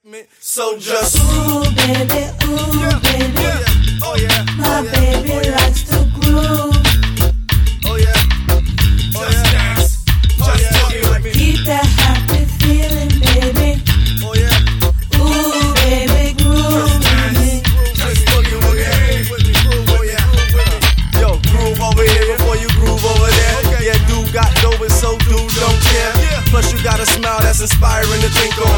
So just ooh baby, oh yeah, my baby likes to groove. Oh yeah, just dance, Keep that happy feeling, baby. Oh yeah, Ooh baby, groove with me. just boogie with me, groove, oh yeah. Yo, groove over here before you groove over there. Yeah, dude got dope, and so dude don't care. Plus you got a smile that's inspiring to think on.